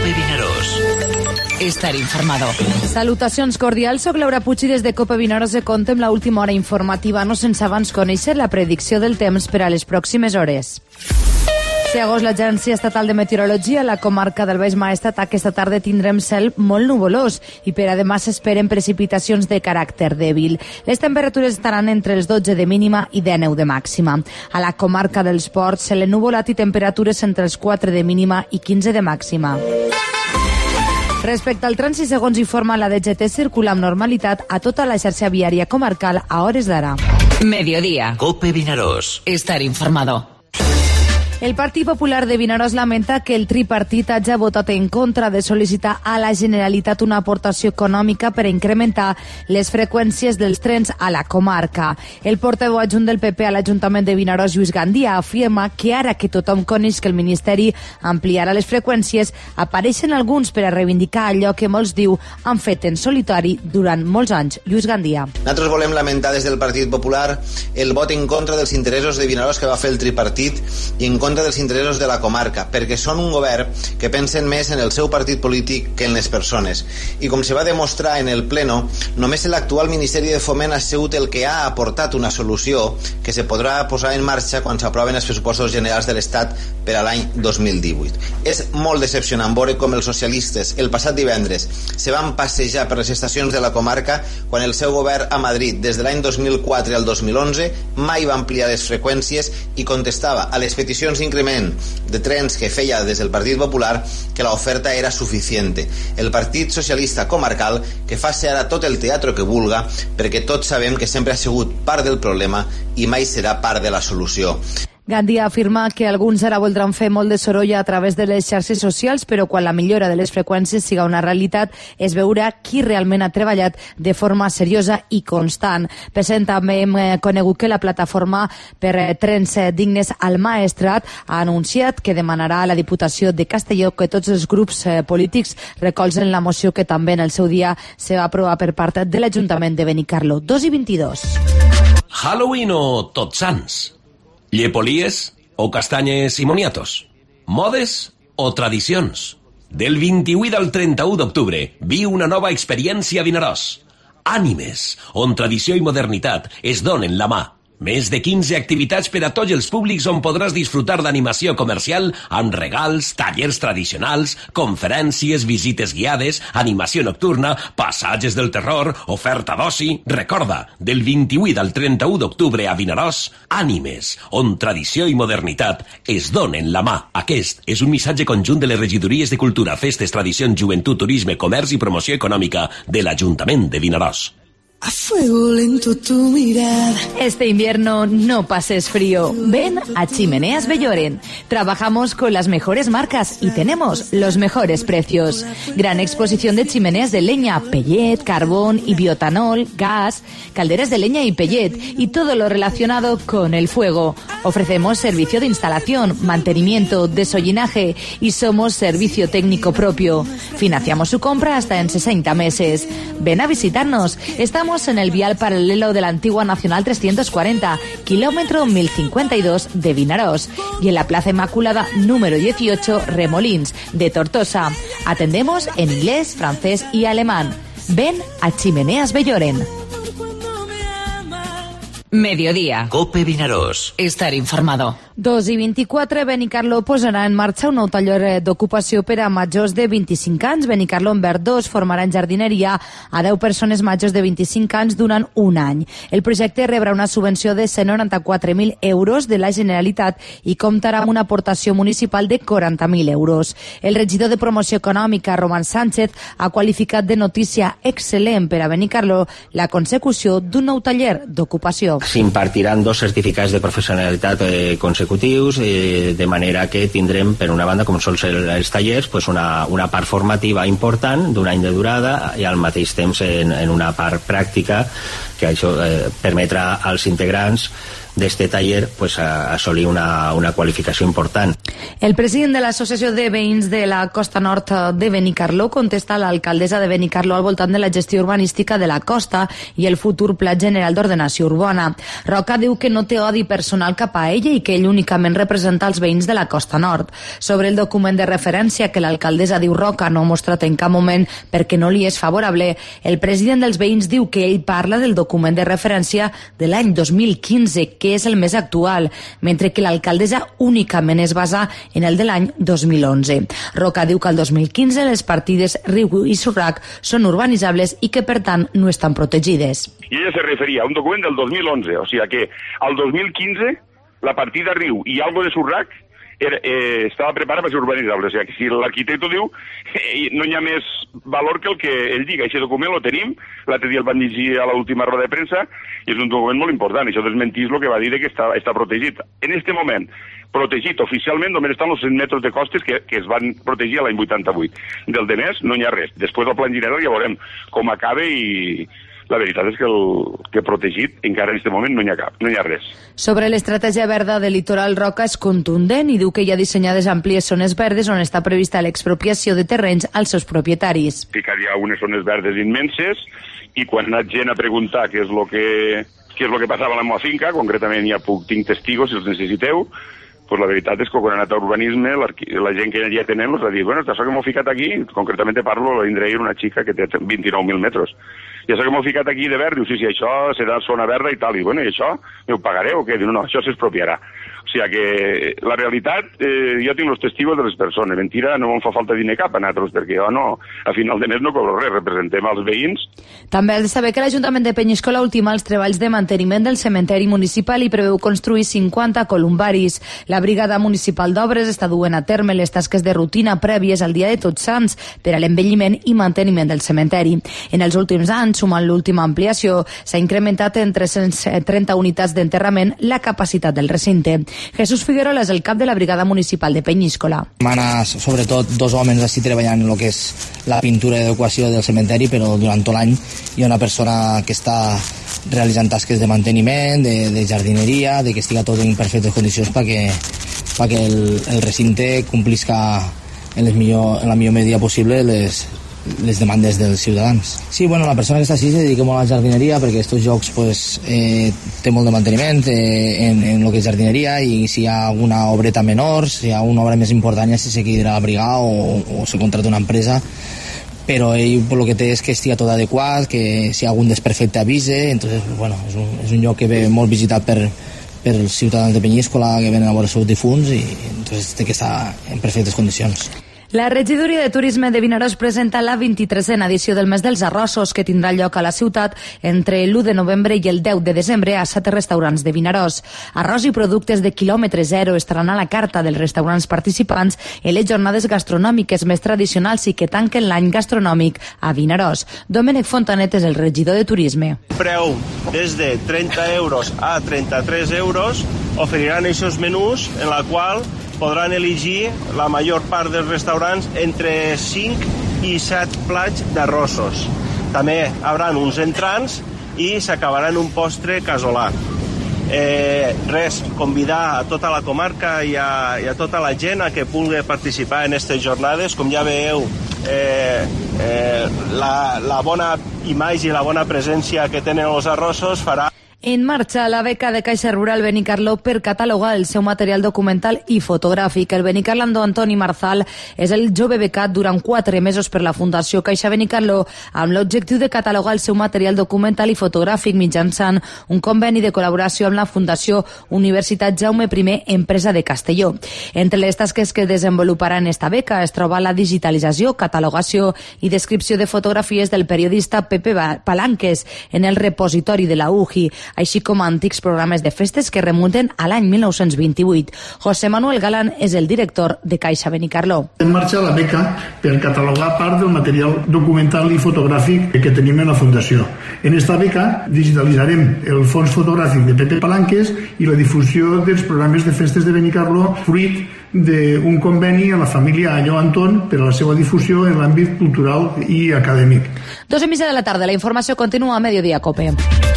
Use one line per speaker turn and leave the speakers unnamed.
Cope Vinaròs. Estar informado.
Salutacions cordials, soc Laura Puig i des de Cope Vinaròs contem l'última hora informativa, no sense abans conèixer la predicció del temps per a les pròximes hores. Segons l'Agència Estatal de Meteorologia, la comarca del Baix Maestrat aquesta tarda tindrem cel molt nuvolós i per a demà s'esperen precipitacions de caràcter dèbil. Les temperatures estaran entre els 12 de mínima i 19 de màxima. A la comarca dels Ports, cel ennuvolat i temperatures entre els 4 de mínima i 15 de màxima. Respecte al trànsit, segons informa la DGT, circula amb normalitat a tota la xarxa viària comarcal a hores d'ara.
Mediodía. Cope Vinaròs. Estar informado.
El Partit Popular de Vinaròs lamenta que el tripartit hagi votat en contra de sol·licitar a la Generalitat una aportació econòmica per incrementar les freqüències dels trens a la comarca. El portaveu adjunt del PP a l'Ajuntament de Vinaròs, Lluís Gandia, afirma que ara que tothom coneix que el Ministeri ampliarà les freqüències, apareixen alguns per a reivindicar allò que molts diu han fet en solitari durant molts anys. Lluís Gandia.
Nosaltres volem lamentar des del Partit Popular el vot en contra dels interessos de Vinaròs que va fer el tripartit i en contra dels interessos de la comarca, perquè són un govern que pensen més en el seu partit polític que en les persones. I com se va demostrar en el Pleno, només l'actual Ministeri de Foment ha sigut el que ha aportat una solució que se podrà posar en marxa quan s'aproven els pressupostos generals de l'Estat per a l'any 2018. És molt decepcionant veure com els socialistes el passat divendres se van passejar per les estacions de la comarca quan el seu govern a Madrid des de l'any 2004 al 2011 mai va ampliar les freqüències i contestava a les peticions d'increment de trens que feia des del Partit Popular que l'oferta era suficiente. El Partit Socialista Comarcal que faci ara tot el teatre que vulga perquè tots sabem que sempre ha sigut part del problema i mai serà part de la solució.
Gandia afirma que alguns ara voldran fer molt de soroll a través de les xarxes socials, però quan la millora de les freqüències siga una realitat es veurà qui realment ha treballat de forma seriosa i constant. Per cert, també hem conegut que la plataforma per trens dignes al Maestrat ha anunciat que demanarà a la Diputació de Castelló que tots els grups polítics recolzen la moció que també en el seu dia se va aprovar per part de l'Ajuntament de Benicarló. 2:22.
Halloween o Tots Sants? Llepolies o castanyes i moniatos? Modes o tradicions? Del 28 al 31 d'octubre viu una nova experiència a Vinaròs. Ànimes, on tradició i modernitat es donen la mà. Més de 15 activitats per a tots els públics on podràs disfrutar d'animació comercial amb regals, tallers tradicionals, conferències, visites guiades, animació nocturna, passatges del terror, oferta d'oci. Recorda, del 28 al 31 d'octubre a Vinaròs, Ànimes, on tradició i modernitat es donen la mà. Aquest és un missatge conjunt de les regidories de Cultura, Festes, Tradicions, Joventut, Turisme, Comerç i Promoció Econòmica de l'Ajuntament de Vinaròs.
A fuego lento tu mirada.
Este invierno no pases frío. Ven a Chimeneas Belloren. Trabajamos con las mejores marcas y tenemos los mejores precios. Gran exposición de chimeneas de leña, pellet, carbón y biotanol, gas, calderas de leña y pellet y todo lo relacionado con el fuego. Ofrecemos servicio de instalación, mantenimiento, desollinaje y somos servicio técnico propio. Financiamos su compra hasta en 60 meses. Ven a visitarnos. Estamos en el vial paralelo de la antigua Nacional 340, kilómetro 1052 de Vinaròs, y en la Plaza Inmaculada número 18, Remolins, de Tortosa. Atendemos en inglés, francés y alemán. Ven a Chimeneas Belloren.
Mediodía.
Cope Vinaròs.
Estar informado.
2:24, Benicarló posarà en marxa un nou taller d'ocupació per a majors de 25 anys. Benicarló en Verd 2 formarà en jardineria a 10 persones majors de 25 anys durant un any. El projecte rebrà una subvenció de 194.000 euros de la Generalitat i comptarà amb una aportació municipal de 40.000 euros. El regidor de Promoció Econòmica, Roman Sánchez, ha qualificat de notícia excel·lent per a Benicarló la consecució d'un nou taller d'ocupació.
S'impartiran 2 certificats de professionalitat consecutius, de manera que tindrem, per una banda, com són els tallers, pues una part formativa important d'un any de durada i al mateix temps en una part pràctica que això permetrà als integrants d'este taller pues, a assolir una qualificació important.
El president de l'Associació de Veïns de la Costa Nord de Benicarló contesta a l'alcaldessa de Benicarló al voltant de la gestió urbanística de la costa i el futur Pla General d'Ordenació Urbana. Roca diu que no té odi personal cap a ella i que ell únicament representa els veïns de la Costa Nord. Sobre el document de referència que l'alcaldessa diu Roca no ha mostrat en cap moment perquè no li és favorable, el president dels veïns diu que ell parla del document de referència de l'any 2015, que és el més actual, mentre que l'alcaldessa únicament es basa en el de l'any 2011. Roca diu que el 2015 les partides Riu i Surrac són urbanitzables i que, per tant, no estan protegides.
I ella se referia a un document del 2011, o sigui que al 2015 la partida Riu i algo de Surrac estava preparada per ser urbanitzable. O sigui que si l'arquitecte diu, no hi ha més valor que el que ell diga. Aquest document lo tenim, l'altre dia el van llegir a l'última roda de premsa, i és un document molt important. Això desmentís el que va dir que està protegit. En aquest moment, protegit oficialment, només estan els 100 metres de costes que es van protegir l'any 88. Del de més, no hi ha res. Després del Plan General ja veurem com acaba i la veritat és que protegit encara en aquest moment no hi ha cap, no hi ha res.
Sobre l'estratègia verda del litoral, Roca és contundent i diu que hi ha dissenyades àmplies zones verdes on està prevista l'expropiació de terrenys als seus propietaris.
Hi ha unes zones verdes immenses i quan ha anat gent a preguntar què és el que passava a la meva finca, concretament tinc testigos si els necessiteu, pues la veritat és que quan ha anat a urbanisme, la gent que ja tenen els ha dit, bueno, això que m'ho ficat aquí, concretament parlo d'Indreir, una xica que té 29.000 metres. I això que m'ho ficat aquí de verd, diu, sí, això serà zona verda i tal, i bueno, i això, ho pagaré o què? Diu, no, això s'expropiarà. O sigui que la realitat, jo tinc els testigos de les persones, mentira, no em fa falta diner cap a nosaltres, perquè jo no, a final de mes no cobro res, representem els veïns.
També has de saber que l'Ajuntament de Penyíscola ultima els treballs de manteniment del cementeri municipal i preveu construir 50 columbaris. La Brigada Municipal d'Obres està duent a terme les tasques de rutina prèvies al dia de Tots Sants per a l'envelliment i manteniment del cementeri. En els últims anys, sumant l'última ampliació, s'ha incrementat en 330 unitats d'enterrament la capacitat del recinte. Jesús Figuerola és el cap de la Brigada Municipal de Penyíscola.
Mana, sobretot, 2 homes així treballant en el que és la pintura i adequació del cementeri, però durant tot l'any hi ha una persona que està realitzant tasques de manteniment, de jardineria, de que estigui tot en perfectes condicions perquè el recinte complisca en la millor medida possible les demandes dels ciutadans. Sí, bueno, la persona que està així se dedica molt a la jardineria perquè aquests jocs té molt de manteniment en el que és jardineria i si hi ha alguna obreta menor, si hi ha una obra més important ja se quedarà a la brigada o se contrata una empresa, però ell el que té és que estigui tot adequat, que si hi ha algun desperfecte avise, entonces, bueno, és un lloc que ve molt visitat per els ciutadans de Penyíscola que venen a veure els seus difunts i entonces té que estar en perfectes condicions.
La regidoria de Turisme de Vinaròs presenta la 23a edició del mes dels arrossos que tindrà lloc a la ciutat entre l'1 de novembre i el 10 de desembre a 7 restaurants de Vinaròs. Arròs i productes de quilòmetre zero estaran a la carta dels restaurants participants en les jornades gastronòmiques més tradicionals i que tanquen l'any gastronòmic a Vinaròs. Domènec Fontanet és el regidor de Turisme.
Preu des de 30 euros a 33 euros oferiran aquests menús en la qual podran elegir la major part dels restaurants entre 5 i 7 plats d'arrossos. També hi haurà uns entrants i s'acabarà en un postre casolà. Convidar a tota la comarca i a tota la gent a que pugui participar en aquestes jornades. Com ja veieu, la bona imatge i la bona presència que tenen els arrossos farà.
En marxa la beca de Caixa Rural Benicarló per catalogar el seu material documental i fotogràfic. El benicarlandó Antoni Marzal és el jove becat durant 4 mesos per la Fundació Caixa Benicarló amb l'objectiu de catalogar el seu material documental i fotogràfic mitjançant un conveni de col·laboració amb la Fundació Universitat Jaume I, empresa de Castelló. Entre les tasques que desenvoluparan esta beca es troba la digitalització, catalogació i descripció de fotografies del periodista Pepe Palanques en el repositori de la UJI, així com antics programes de festes que remunten a l'any 1928. José Manuel Galán és el director de Caixa Benicarló.
En marxa la beca per catalogar part del material documental i fotogràfic que tenim en la Fundació. En esta beca digitalitzarem el fons fotogràfic de Pepe Palanques i la difusió dels programes de festes de Benicarló, fruit d'un conveni amb la família Alló Anton per a la seva difusió en l'àmbit cultural i acadèmic.
2:30 de la tarda, la informació continua a Mediodía Cope.